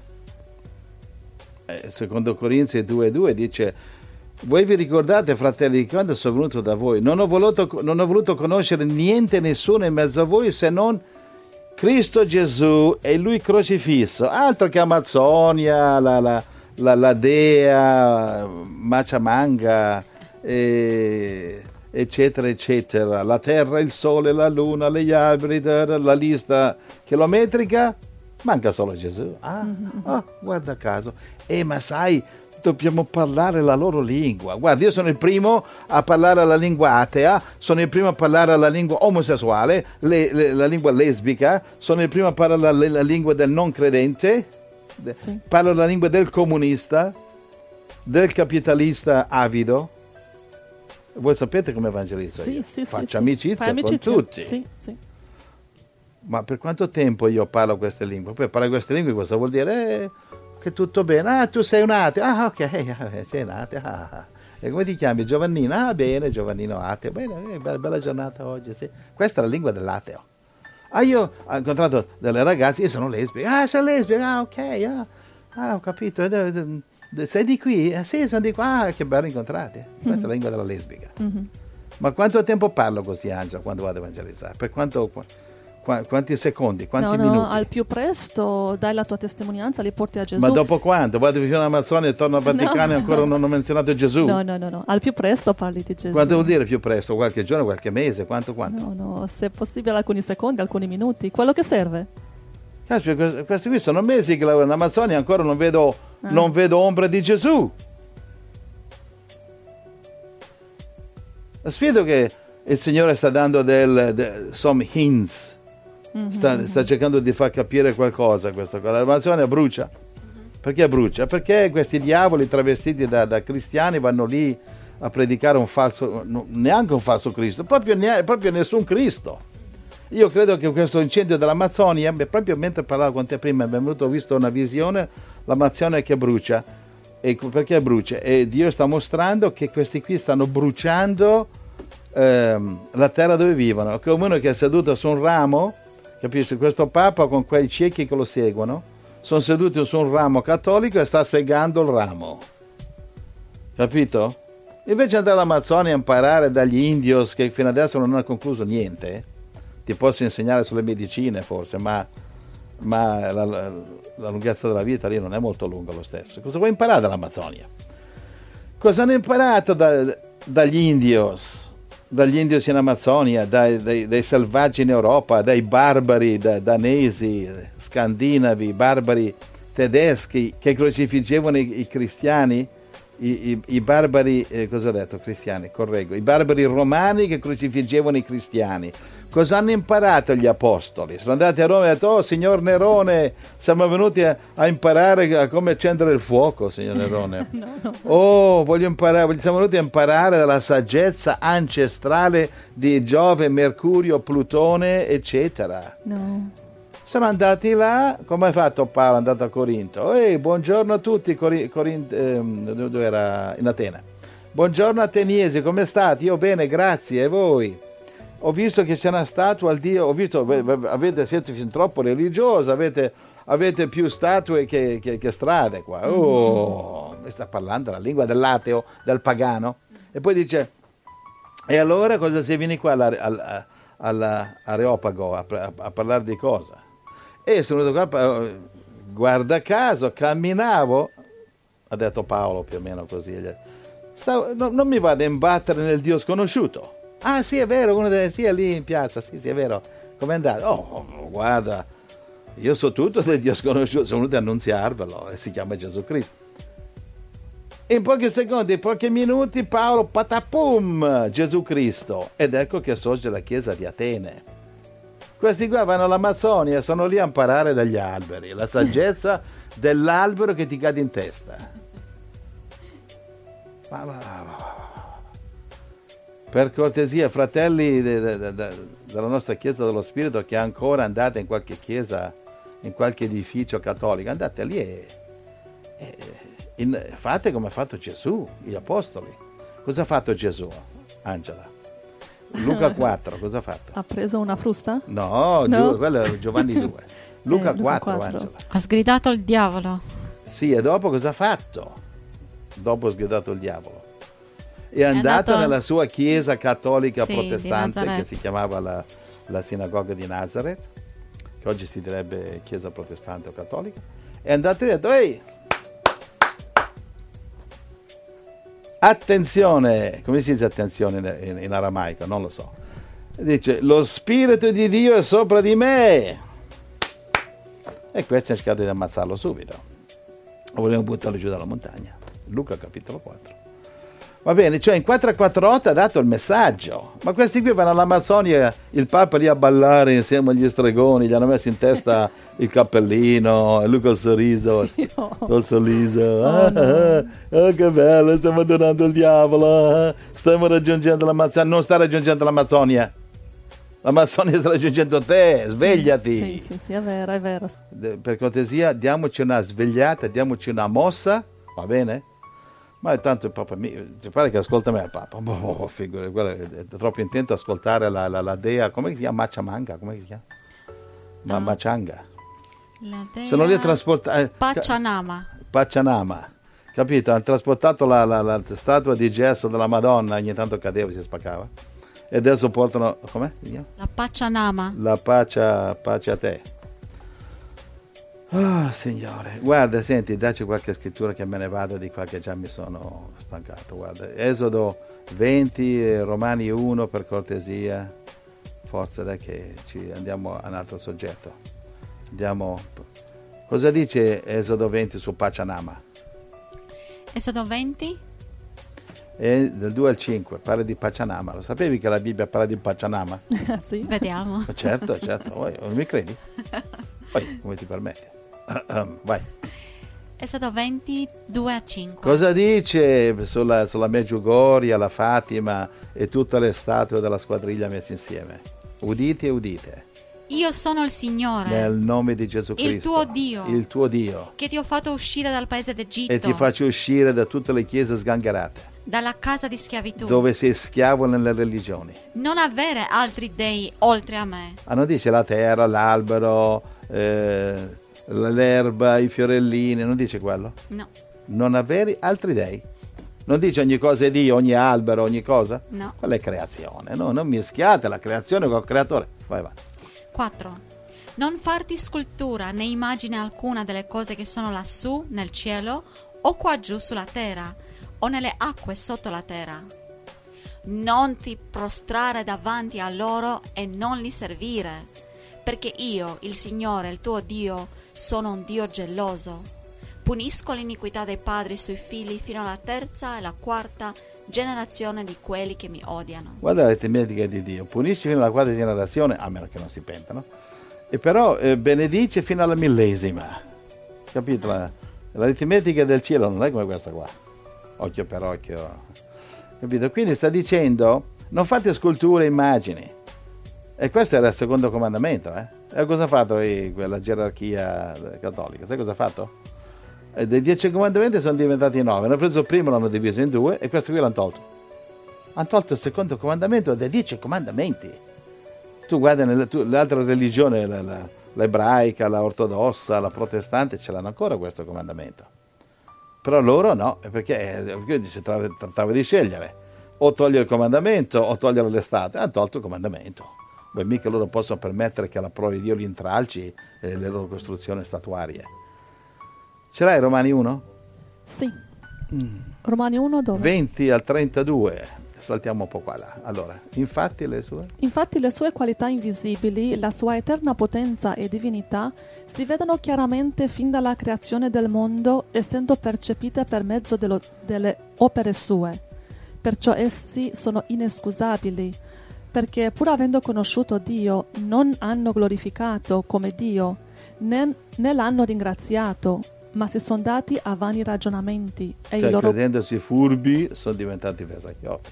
B: Secondo Corinzi 2,2 dice: voi vi ricordate, fratelli, che quando sono venuto da voi non ho voluto conoscere niente, nessuno in mezzo a voi se non Cristo Gesù e Lui crocifisso. Altro che Amazzonia, la Dea, Machamanga, eccetera, la terra, il sole, la luna, gli alberi, la lista chilometrica. Manca solo Gesù. Guarda caso. Ma sai, dobbiamo parlare la loro lingua. Guarda, io sono il primo a parlare la lingua atea, sono il primo a parlare la lingua omosessuale, la lingua lesbica, sono il primo a parlare la lingua del non credente,
A: Sì.
B: parlo la lingua del comunista, del capitalista avido. Voi sapete come evangelizzo io? Faccio amicizia con tutti.
A: Sì, sì.
B: Ma per quanto tempo io parlo queste lingue? Poi parlare queste lingue cosa vuol dire? Che tutto bene. Tu sei un ateo. Ok, sei un ateo. E come ti chiami? Giovannino. Bene, Giovannino ateo. Bene, bella giornata oggi. Sì. Questa è la lingua dell'ateo. Io ho incontrato delle ragazze, io sono lesbica. Sei lesbica? Ok, ho capito. Sei di qui? Sì, sono di qua. Che bello incontrati. Questa è la lingua della lesbica. Ma quanto tempo parlo così, Angela, quando vado a evangelizzare? Per quanti secondi? Quanti minuti?
A: Al più presto dai la tua testimonianza, li porti a Gesù.
B: Ma dopo quanto? Vado vicino all'Amazzonia e torno al Vaticano e ancora non ho menzionato Gesù?
A: No. Al più presto parli di Gesù.
B: Quanto vuol dire più presto? Qualche giorno, qualche mese? Quanto?
A: No, se possibile alcuni secondi, alcuni minuti. Quello che serve.
B: Caspita, questi qui sono mesi che lavoro in Amazzonia e ancora non vedo ombra di Gesù. Sfido che il Signore sta dando some hints. Sta cercando di far capire qualcosa questo. L'Amazzonia brucia. Perché brucia? Perché questi diavoli travestiti da cristiani vanno lì a predicare un falso, neanche un falso Cristo, proprio nessun Cristo. Io credo che questo incendio dell'Amazzonia, proprio mentre parlavo con te prima, ho visto una visione, l'Amazzonia che brucia. E perché brucia? E Dio sta mostrando che questi qui stanno bruciando la terra dove vivono. Come uno che è seduto su un ramo, capisci? Questo Papa con quei ciechi che lo seguono sono seduti su un ramo cattolico e sta segando il ramo, capito? Invece di andare all'Amazzonia a imparare dagli indios che fino adesso non hanno concluso niente, ti posso insegnare sulle medicine forse, ma la lunghezza della vita lì non è molto lunga lo stesso. Cosa vuoi imparare dall'Amazzonia? Cosa hanno imparato dagli indios in Amazzonia, dai selvaggi in Europa, dai barbari danesi, scandinavi, barbari tedeschi che crocifiggevano i cristiani, i barbari, cosa ho detto? Cristiani, correggo, i barbari romani che crocifiggevano i cristiani. Cosa hanno imparato gli apostoli? Sono andati a Roma e hanno detto: signor Nerone, siamo venuti a imparare a come accendere il fuoco, signor Nerone. No. Siamo venuti a imparare dalla saggezza ancestrale di Giove, Mercurio, Plutone, eccetera.
A: No.
B: Sono andati là, come ha fatto Paolo? È andato a Corinto. Buongiorno a tutti, dove era? In Atene. Buongiorno ateniesi, come state? Io bene, grazie, e voi? Ho visto che c'è una statua al Dio, siete fin troppo religiosi, avete più statue che strade qua. Mi sta parlando la lingua dell'ateo, del pagano. E poi dice: e allora cosa si vieni qua all'Areopago a parlare di cosa? E sono venuto qua, guarda caso, camminavo, ha detto Paolo più o meno così, non mi vado a imbattere nel Dio sconosciuto. Ah sì, è vero, sì, è lì in piazza, sì, è vero. Com'è andato? Guarda, io so tutto del Dio sconosciuto, sono venuto a annunziarvelo, e si chiama Gesù Cristo. In pochi secondi, in pochi minuti, Paolo, patapum, Gesù Cristo. Ed ecco che sorge la chiesa di Atene. Questi qua vanno all'Amazzonia, sono lì a imparare dagli alberi, la saggezza dell'albero che ti cade in testa. Per cortesia, fratelli della nostra Chiesa dello Spirito che ancora andate in qualche chiesa, in qualche edificio cattolico, andate lì e fate come ha fatto Gesù, gli apostoli. Cosa ha fatto Gesù, Angela? Luca 4, cosa ha fatto?
A: Ha preso una frusta?
B: No. Quello è Giovanni 2. Luca 4, Angela.
C: Ha sgridato il diavolo.
B: Sì, e dopo cosa ha fatto? Dopo ha sgridato il diavolo. È andato nella sua chiesa cattolica protestante che si chiamava la sinagoga di Nazareth, che oggi si direbbe chiesa protestante o cattolica. È andato e ha detto: ehi, attenzione, come si dice attenzione in aramaico? Non lo so. Dice: lo Spirito di Dio è sopra di me. E questi hanno cercato di ammazzarlo subito. Volevano buttarlo giù dalla montagna. Luca capitolo 4. Va bene, cioè in 448 ha dato il messaggio, ma questi qui vanno all'Amazzonia, il Papa lì a ballare insieme agli stregoni, gli hanno messo in testa il cappellino, e lui col sorriso, che bello, stiamo adorando il diavolo, stiamo raggiungendo l'Amazzonia, non sta raggiungendo l'Amazzonia sta raggiungendo te, svegliati.
A: Sì, è vero, è vero.
B: Per cortesia, diamoci una svegliata, diamoci una mossa, va bene? Ma tanto il Papa ti pare che ascolta me il Papa? Figure, è troppo intento a ascoltare la dea, come si chiama? Macciamanga, come si chiama? Maccianga.
C: La dea
B: Sono lì a trasportare... Paccianama, capito? Hanno trasportato la statua di gesso della Madonna, ogni tanto cadeva, si spaccava. E adesso portano... com'è?
C: La Paccianama.
B: La pace a te. Oh, Signore, guarda, senti, dacci qualche scrittura che me ne vada di qua, che già mi sono stancato. Guarda, Esodo 20, Romani 1 per cortesia. Forza, dai che andiamo a un altro soggetto. Andiamo. Cosa dice Esodo 20 su Paccianama?
C: Esodo 20?
B: Dal 2 al 5 parla di Paccianama. Lo sapevi che la Bibbia parla di Paccianama?
A: Sì.
C: Vediamo.
B: Certo. Non mi credi? Poi, come ti permetti? Vai.
C: Esodo 20, 2 a 5.
B: Cosa dice sulla Medjugorje, la Fatima e tutte le statue della squadriglia messe insieme? Udite e udite.
C: Io sono il Signore,
B: nel nome di Gesù Cristo,
C: il tuo Dio, che ti ho fatto uscire dal paese d'Egitto
B: e ti faccio uscire da tutte le chiese sgangherate,
C: dalla casa di schiavitù,
B: dove sei schiavo nelle religioni.
C: Non avere altri dei oltre a me.
B: Non dice la terra, l'albero, l'erba, i fiorellini, non dice quello?
C: No.
B: Non avere altri dei. Non dice ogni cosa è Dio, ogni albero, ogni cosa?
C: No.
B: Quella è creazione, no? Non mischiate la creazione col creatore. Vai.
C: 4. Non farti scultura né immagine alcuna delle cose che sono lassù nel cielo o qua giù sulla terra o nelle acque sotto la terra. Non ti prostrare davanti a loro e non li servire, perché io, il Signore, il tuo Dio, sono un Dio geloso. Punisco l'iniquità dei padri sui figli fino alla terza e la quarta generazione di quelli che mi odiano.
B: Guarda l'aritmetica di Dio, punisce fino alla quarta generazione, a meno che non si pentano, e però benedice fino alla millesima. Capito? L'aritmetica del cielo non è come questa qua, occhio per occhio. Capito? Quindi sta dicendo, non fate sculture e immagini. E questo era il secondo comandamento. E cosa ha fatto la gerarchia cattolica? Sai cosa ha fatto? Dei 10 comandamenti sono diventati 9. Hanno preso il primo, l'hanno diviso in 2 e questo qui l'hanno tolto. Hanno tolto il secondo comandamento dei 10 comandamenti. Tu guarda le altre religioni, l'ebraica, la ortodossa, la protestante, ce l'hanno ancora questo comandamento. Però loro no, perché si trattava di scegliere. O togliere il comandamento o togliere le statue. Hanno tolto il comandamento. Beh, mica loro possono permettere che la prova di Dio li intralci le loro costruzioni statuarie. Ce l'hai Romani 1?
A: Sì. Romani 1 dove?
B: 20 al 32. Saltiamo un po' qua là. Allora, infatti le sue qualità
A: invisibili, la sua eterna potenza e divinità si vedono chiaramente fin dalla creazione del mondo, essendo percepite per mezzo delle opere sue. Perciò essi sono inescusabili, perché pur avendo conosciuto Dio non hanno glorificato come Dio, né l'hanno ringraziato, ma si sono dati a vani ragionamenti e i loro
B: credendosi furbi sono diventati vesacchioti.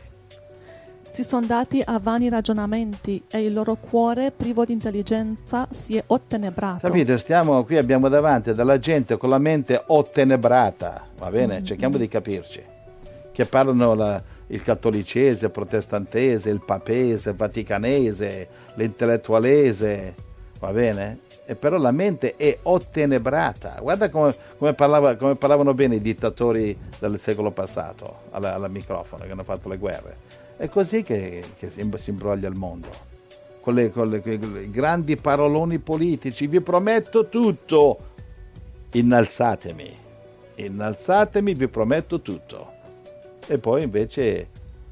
A: Si sono dati a vani ragionamenti e il loro cuore privo di intelligenza si è ottenebrato.
B: Capito? Qui abbiamo davanti della gente con la mente ottenebrata, va bene? Cerchiamo di capirci. Che parlano il cattolicese, il protestantese, il papese, il vaticanese, l'intellettualese, va bene? E però la mente è ottenebrata. Guarda come parlavano bene i dittatori del secolo passato al microfono, che hanno fatto le guerre. È così che si imbroglia il mondo, con i grandi paroloni politici. Vi prometto tutto, innalzatemi, vi prometto tutto. E poi invece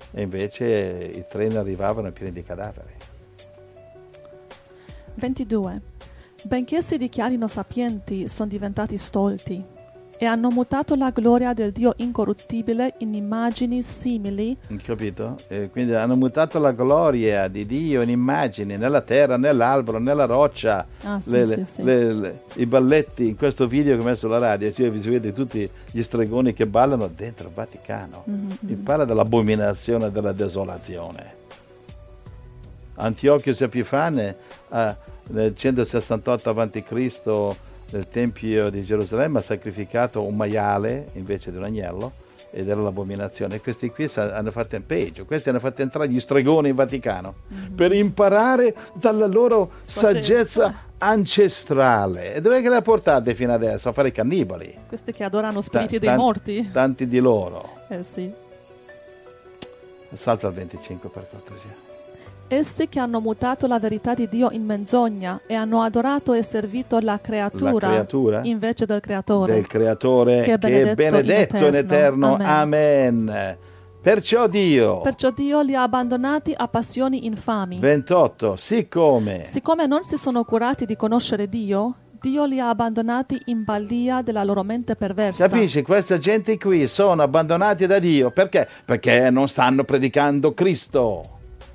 B: i treni arrivavano pieni di cadaveri.
A: 22. Benché si dichiarino sapienti, sono diventati stolti e hanno mutato la gloria del Dio incorruttibile in immagini simili.
B: Capito? Quindi hanno mutato la gloria di Dio in immagini nella terra, nell'albero, nella roccia. I balletti in questo video che ho messo alla radio, cioè, vi vede tutti gli stregoni che ballano dentro il Vaticano. Mi parla dell'abominazione e della desolazione. Antiochio Epifane nel 168 a.C. nel Tempio di Gerusalemme ha sacrificato un maiale invece di un agnello, ed era l'abominazione. E questi qui hanno fatto in peggio, questi hanno fatto entrare gli stregoni in Vaticano per imparare dalla loro saggezza ancestrale. E dov'è che le ha portate fino adesso? A fare i cannibali.
A: Questi che adorano spiriti dei morti.
B: Tanti di loro.
A: Sì.
B: Salta al 25 per cortesia.
A: Essi che hanno mutato la verità di Dio in menzogna e hanno adorato e servito la creatura invece del Creatore.
B: Del Creatore che è benedetto in eterno. Amen. Perciò Dio
A: li ha abbandonati a passioni infami.
B: 28. Siccome
A: non si sono curati di conoscere Dio li ha abbandonati in balia della loro mente perversa.
B: Capisci? Questa gente qui sono abbandonati da Dio. Perché? Perché non stanno predicando Cristo.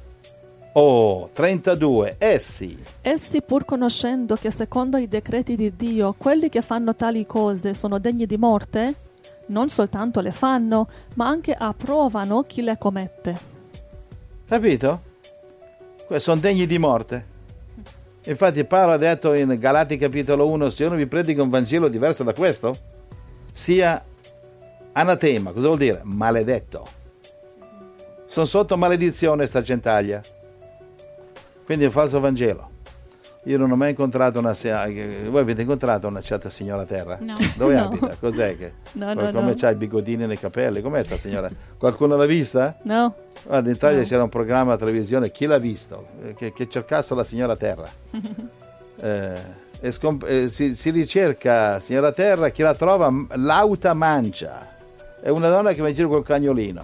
B: 32. Essi
A: pur conoscendo che secondo i decreti di Dio quelli che fanno tali cose sono degni di morte, non soltanto le fanno, ma anche approvano chi le commette.
B: Capito? Sono degni di morte. Infatti Paolo ha detto in Galati capitolo 1: se io non vi predico un Vangelo diverso da questo, sia anatema. Cosa vuol dire? Maledetto. Sono sotto maledizione sta gentaglia. Quindi è un falso Vangelo. Io non ho mai incontrato voi avete incontrato una certa signora Terra?
C: No.
B: Dove
A: No.
B: abita? Cos'è che?
A: No.
B: Come c'ha i bigodini nei capelli? Com'è sta signora? Qualcuno l'ha vista?
A: No.
B: Guarda, in Italia
A: No.
B: c'era un programma a televisione, chi l'ha visto? Che cercasse la signora Terra. Si ricerca signora Terra, chi la trova lauta mancia. È una donna che va in giro col cagnolino.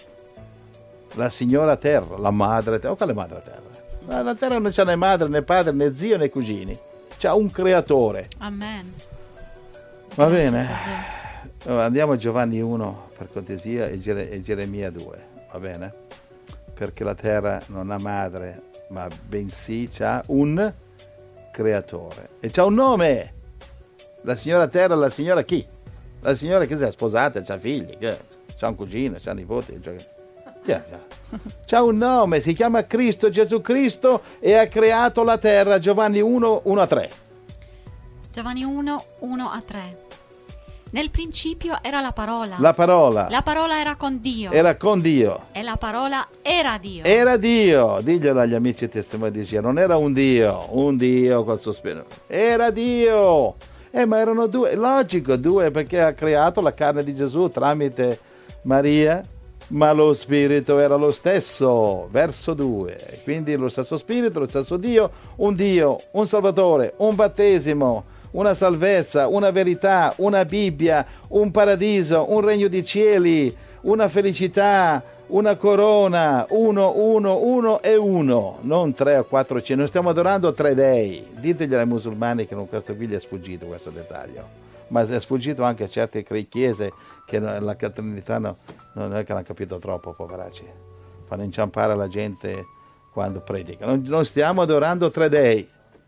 B: La signora Terra, la madre Terra. Quale madre Terra? La terra non c'ha né madre, né padre, né zio, né cugini. C'ha un creatore.
C: Amen.
B: Va
C: Grazie,
B: bene.
C: Gesù.
B: Andiamo a Giovanni 1 per cortesia e Geremia 2. Va bene? Perché la terra non ha madre, ma bensì c'ha un creatore. E c'ha un nome. La signora Terra, la signora chi? La signora che si è sposata, c'ha figli, c'ha un cugino, c'ha nipoti. C'ha un nome, si chiama Cristo, Gesù Cristo, e ha creato la terra. Giovanni 1, 1 a 3.
C: Giovanni 1, 1 a 3. Nel principio era la parola.
B: La parola.
C: La parola era con Dio.
B: Era con Dio.
C: E la parola era Dio.
B: Era Dio. Diglielo agli amici testimoni di Dio. Non era un Dio col suo spirito. Era Dio. Ma erano due. Logico, due, perché ha creato la carne di Gesù tramite Maria. Ma lo spirito era lo stesso, verso 2. Quindi lo stesso spirito, lo stesso Dio, un Salvatore, un battesimo, una salvezza, una verità, una Bibbia, un paradiso, un regno di cieli, una felicità, una corona, uno e uno, non 3 o 4 5. Non stiamo adorando 3 dei. Ditegli ai musulmani che questo qui gli è sfuggito questo dettaglio. Ma è sfuggito anche a certe chiese che la cattolicità non è che l'hanno capito troppo, poveracci. Fanno inciampare la gente quando predicano. Non stiamo adorando 3 dei.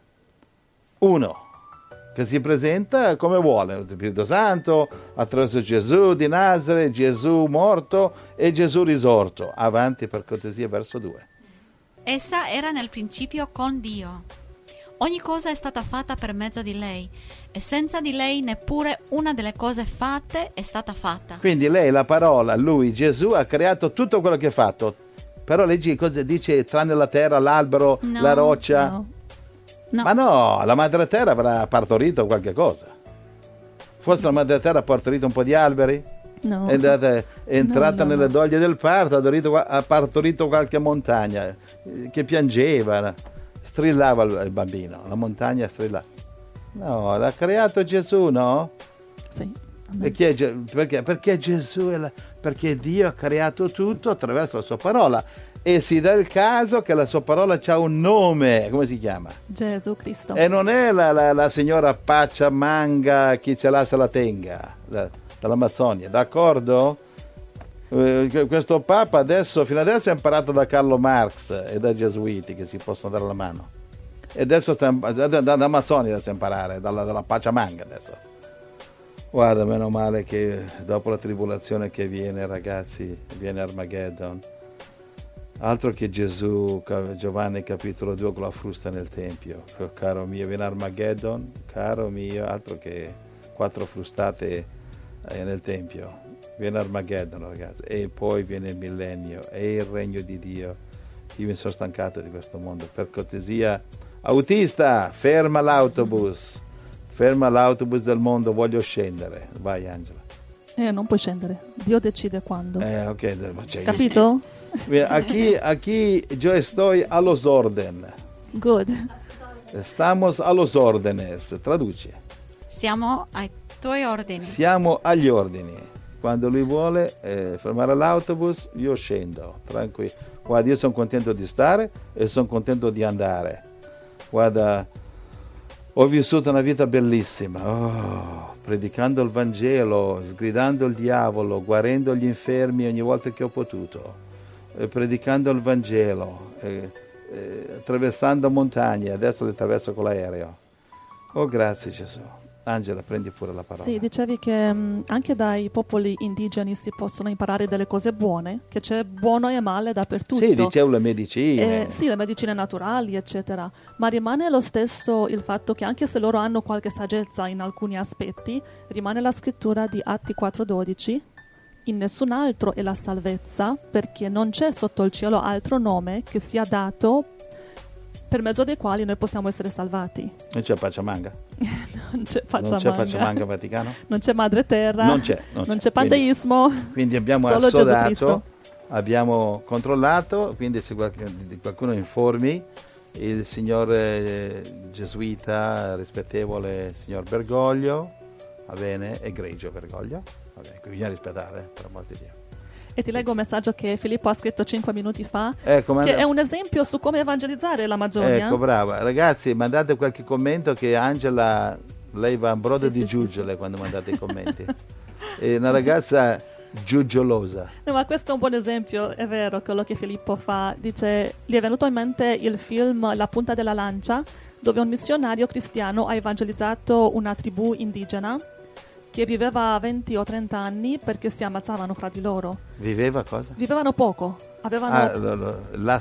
B: Uno, che si presenta come vuole, lo Spirito Santo, attraverso Gesù di Nazareth, Gesù morto e Gesù risorto. Avanti per cortesia, verso 2.
C: Essa era nel principio con Dio. Ogni cosa è stata fatta per mezzo di lei, e senza di lei neppure una delle cose fatte è stata fatta.
B: Quindi lei, la parola, lui, Gesù, ha creato tutto quello che ha fatto. Però leggi cosa dice, tranne la terra, l'albero, la roccia.
A: No.
B: Ma no, la madre terra avrà partorito qualche cosa. Forse la madre terra ha partorito un po' di alberi.
A: No.
B: È entrata
A: No.
B: nelle doglie del parto, ha partorito qualche montagna che piangeva, strillava il bambino, la montagna strillava. No, l'ha creato Gesù, no?
A: Sì.
B: E chi è perché? Perché Gesù perché Dio ha creato tutto attraverso la sua parola e si dà il caso che la sua parola ha un nome, come si chiama?
A: Gesù Cristo.
B: E non è la signora Pachamanga, chi ce l'ha se la tenga, dall'Amazzonia, d'accordo? Questo Papa fino adesso ha imparato da Carlo Marx e dai Gesuiti che si possono dare la mano. E adesso dall'Amazzonia adesso imparare, dalla Pachamanga adesso. Guarda, meno male che dopo la tribolazione che viene, ragazzi, viene Armageddon. Altro che Gesù, Giovanni capitolo 2 con la frusta nel Tempio. Caro mio, viene Armageddon, caro mio, altro che 4 frustate nel Tempio. Viene Armageddon, ragazzi, e poi viene il millennio e il regno di Dio. Io mi sono stancato di questo mondo. Per cortesia, autista, ferma l'autobus. Ferma l'autobus del mondo, voglio scendere. Vai, Angela.
A: Non puoi scendere, Dio decide quando.
B: Ok,
A: Capito?
B: Aquí yo estoy a los orden.
A: Good.
B: Estamos a los órdenes. Traduci.
C: Siamo ai tuoi ordini.
B: Siamo agli ordini. Quando lui vuole fermare l'autobus, io scendo, tranquillo. Guarda, io sono contento di stare e sono contento di andare. Guarda, ho vissuto una vita bellissima, predicando il Vangelo, sgridando il diavolo, guarendo gli infermi ogni volta che ho potuto, predicando il Vangelo, attraversando montagne, adesso le attraverso con l'aereo. Oh, grazie Gesù. Angela, prendi pure la parola.
A: Sì, dicevi che anche dai popoli indigeni si possono imparare delle cose buone, che c'è buono e male dappertutto.
B: Sì, dicevo le medicine.
A: Sì, le medicine naturali, eccetera. Ma rimane lo stesso il fatto che anche se loro hanno qualche saggezza in alcuni aspetti, rimane la scrittura di Atti 4:12. In nessun altro è la salvezza, perché non c'è sotto il cielo altro nome che sia dato per mezzo dei quali noi possiamo essere salvati.
B: Non c'è Pachamanga?
A: Non c'è Pachamanga.
B: Non c'è Pachamanga Vaticano?
A: Non c'è Madre Terra.
B: Non c'è.
A: panteismo.
B: Quindi abbiamo
A: solo
B: assodato,
A: Gesù Cristo.
B: Abbiamo controllato, quindi se qualcuno informi, il signor gesuita rispettevole, signor Bergoglio, va bene, egregio Bergoglio, va bene, bisogna rispettare, per amor di Dio.
A: E ti leggo un messaggio che Filippo ha scritto 5 minuti fa,
B: ecco,
A: che è un esempio su come evangelizzare l'Amazzonia.
B: Ecco, brava. Ragazzi, mandate qualche commento che Angela, lei va in brodo di giuggiole
A: sì.
B: quando mandate i commenti. È una ragazza giuggiolosa.
A: No, ma questo è un buon esempio, è vero, quello che Filippo fa. Dice, gli è venuto in mente il film La punta della lancia, dove un missionario cristiano ha evangelizzato una tribù indigena che viveva 20 o 30 anni perché si ammazzavano fra di loro.
B: Viveva cosa?
A: Vivevano poco. Avevano...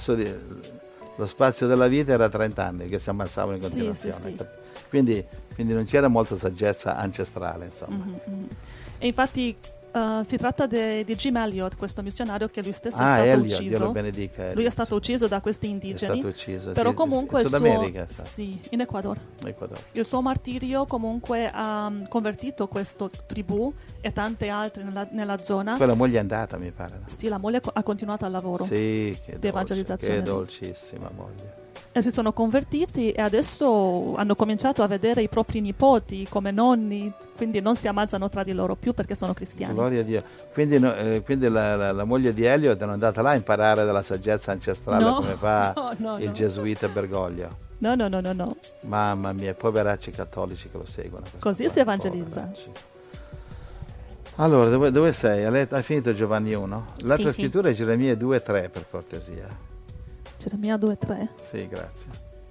B: lo spazio della vita era 30 anni che si ammazzavano in continuazione.
A: Sì.
B: Quindi non c'era molta saggezza ancestrale, insomma.
A: Mm-hmm. E infatti si tratta di Jim Elliot, questo missionario che lui stesso è stato
B: Elliot,
A: ucciso.
B: Dio lo benedica, Elliot.
A: Lui è stato ucciso da questi indigeni.
B: È stato ucciso,
A: però
B: sì,
A: comunque
B: in Sud America.
A: Sì, in Ecuador.
B: Ecuador.
A: Il suo martirio comunque ha convertito questa tribù e tante altre nella zona.
B: Poi la moglie è andata, mi pare.
A: Sì, la moglie ha continuato al lavoro
B: di
A: evangelizzazione.
B: Che dolcissima moglie.
A: E si sono convertiti e adesso hanno cominciato a vedere i propri nipoti come nonni, quindi non si ammazzano tra di loro più perché sono cristiani.
B: Gloria a Dio. Quindi la moglie di Elliot è andata là a imparare dalla saggezza ancestrale come fa il gesuita Bergoglio.
A: No.
B: Mamma mia, poveracci cattolici che lo seguono.
A: Così si evangelizza.
B: Poveracci. Allora, dove sei? Hai finito Giovanni 1? L'altra scrittura è Geremia 2:3, per cortesia.
A: Geremia 2:3.
B: Sì, grazie.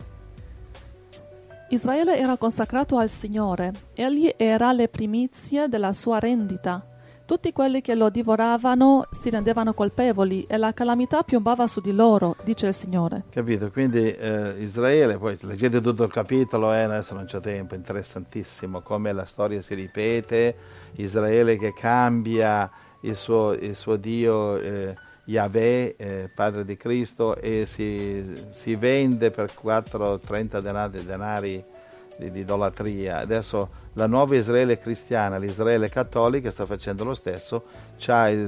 A: Israele era consacrato al Signore, egli era le primizie della sua rendita. Tutti quelli che lo divoravano si rendevano colpevoli e la calamità piombava su di loro, dice il Signore.
B: Capito? Quindi Israele, poi leggete tutto il capitolo, adesso non c'è tempo, interessantissimo come la storia si ripete, Israele che cambia il suo Dio Yahweh, padre di Cristo, e si vende per 30 denari di idolatria. Adesso la nuova Israele cristiana, l'Israele cattolica, sta facendo lo stesso. Si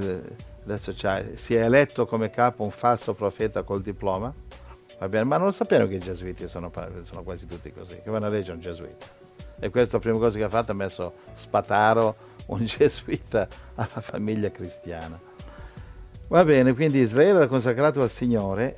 B: è eletto come capo un falso profeta col diploma, va bene, ma non lo sappiamo che i gesuiti sono quasi tutti così, che vanno a leggere un gesuita. E questa è la prima cosa che ha fatto, ha messo Spataro, un gesuita, alla famiglia cristiana. Va bene, quindi Israele era consacrato al Signore,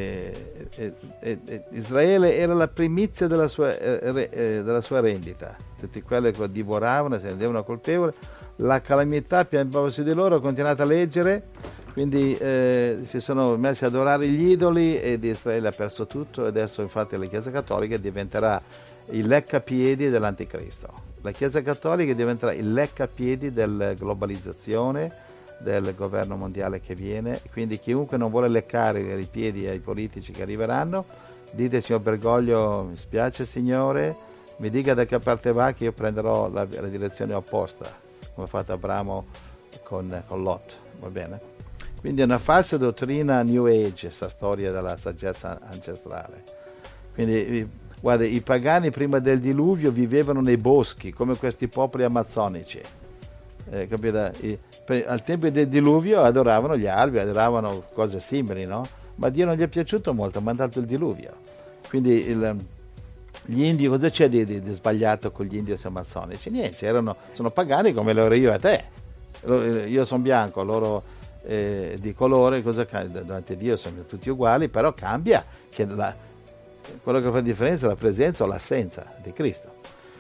B: Israele era la primizia della sua rendita. Tutti quelli che lo divoravano si rendevano colpevoli, la calamità piambava su di loro. Ho continuato a leggere, quindi si sono messi ad adorare gli idoli ed Israele ha perso tutto. Adesso infatti la Chiesa Cattolica diventerà il leccapiedi dell'Anticristo. La Chiesa Cattolica diventerà il leccapiedi della globalizzazione, del governo mondiale che viene. Quindi chiunque non vuole leccare i piedi ai politici che arriveranno, dite: signor Bergoglio, mi spiace Signore, mi dica da che parte va, che io prenderò la direzione opposta, come ha fatto Abramo con Lot. Va bene? Quindi è una falsa dottrina New Age, questa storia della saggezza ancestrale. Quindi guarda, i pagani prima del diluvio vivevano nei boschi come questi popoli amazzonici. Capito? Al tempo del diluvio adoravano gli alberi, adoravano cose simili, no? Ma Dio non gli è piaciuto molto, ha mandato il diluvio. Quindi gli indi, cosa c'è di sbagliato con gli indios amazzonici? Niente, sono pagani come lo ero io e te. Io sono bianco, loro di colore, cosa cambia? Davanti a Dio sono tutti uguali, però cambia che quello che fa la differenza è la presenza o l'assenza di Cristo.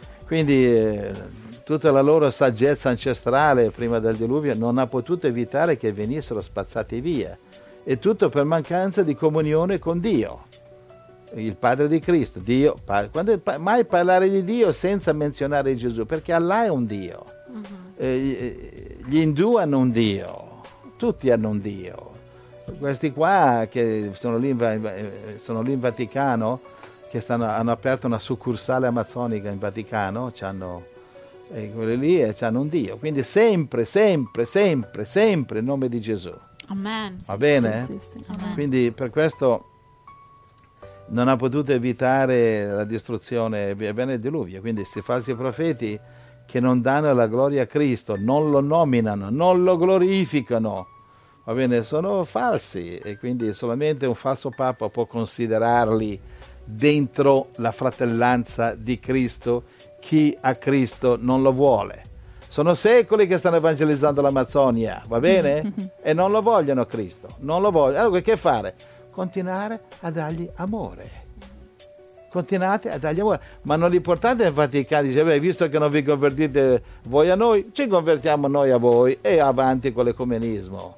B: Quindi tutta la loro saggezza ancestrale prima del diluvio non ha potuto evitare che venissero spazzati via, e tutto per mancanza di comunione con Dio, il Padre di Cristo. Dio, quando mai parlare di Dio senza menzionare Gesù, perché Allah è un Dio. Gli indù hanno un Dio, tutti hanno un Dio. Questi qua che sono lì in Vaticano, che hanno aperto una succursale amazzonica in Vaticano, quelli lì hanno un Dio. Quindi sempre il nome di Gesù.
C: Amen.
B: Va bene?
A: Sì.
C: Amen.
B: Quindi per questo non ha potuto evitare la distruzione, bene il diluvio. Quindi questi falsi profeti che non danno la gloria a Cristo, non lo nominano, non lo glorificano, va bene, sono falsi, e quindi solamente un falso papa può considerarli dentro la fratellanza di Cristo. Chi ha Cristo non lo vuole. Sono secoli che stanno evangelizzando l'Amazzonia, va bene? E non lo vogliono Cristo, non lo vogliono. Allora che fare? Continuare a dargli amore. Continuate a dargli amore. Ma non li portate in Vaticano, dice: visto che non vi convertite voi a noi, ci convertiamo noi a voi, e avanti con l'ecumenismo.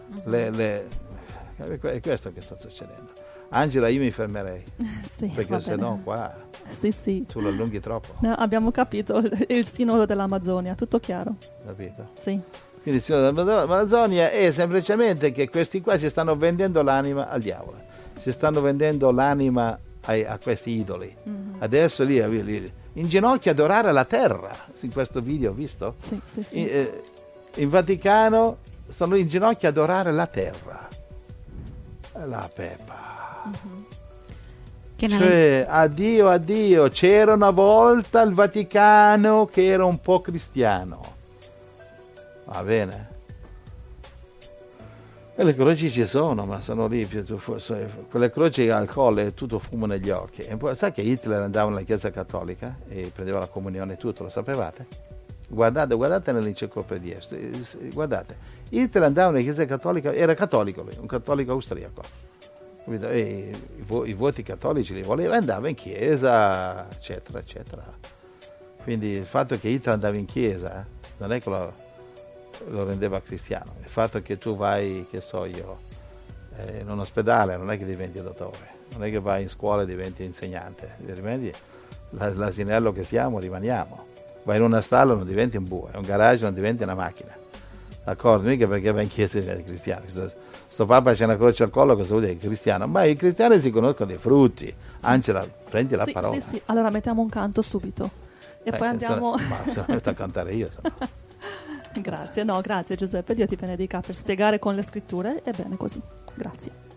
B: È questo che sta succedendo. Angela, io mi fermerei,
A: Sì,
B: perché se no qua
A: sì.
B: tu lo allunghi troppo.
A: No, abbiamo capito il sinodo dell'Amazzonia, tutto chiaro.
B: Capito?
A: Sì.
B: Quindi il sinodo dell'Amazzonia è semplicemente che questi qua si stanno vendendo l'anima al diavolo, si stanno vendendo l'anima a questi idoli. Adesso lì in ginocchio adorare la terra. In questo video ho visto?
A: Sì.
B: In Vaticano stanno in ginocchio ad adorare la terra. La Peppa. Cioè, addio, c'era una volta il Vaticano che era un po' cristiano, va bene, e le croci ci sono, ma sono lì, quelle croci al collo e tutto fumo negli occhi. E poi, sai che Hitler andava nella Chiesa Cattolica e prendeva la comunione e tutto, lo sapevate? Guardate nell'enciclopedia, guardate, Hitler andava nella Chiesa Cattolica, era cattolico lui, un cattolico austriaco. E i voti cattolici li voleva, andava in chiesa, eccetera. Quindi il fatto che Hitler andava in chiesa non è che lo rendeva cristiano. Il fatto che tu vai, che so io, in un ospedale, non è che diventi dottore, non è che vai in scuola e diventi insegnante, l'asinello che siamo rimaniamo. Vai in una stalla non diventi un bue, in un garage non diventi una macchina, d'accordo? Mica perché vai in chiesa e diventi cristiano. Sto papa c'è una croce al collo, cosa vuol dire? Cristiano? Ma i cristiani si conoscono dei frutti. Sì. Angela, prendi la parola.
A: Sì. Allora mettiamo un canto subito e poi andiamo.
B: Ma se non metto a cantare io,
A: Grazie Giuseppe, Dio ti benedica per spiegare con le scritture. È bene così. Grazie.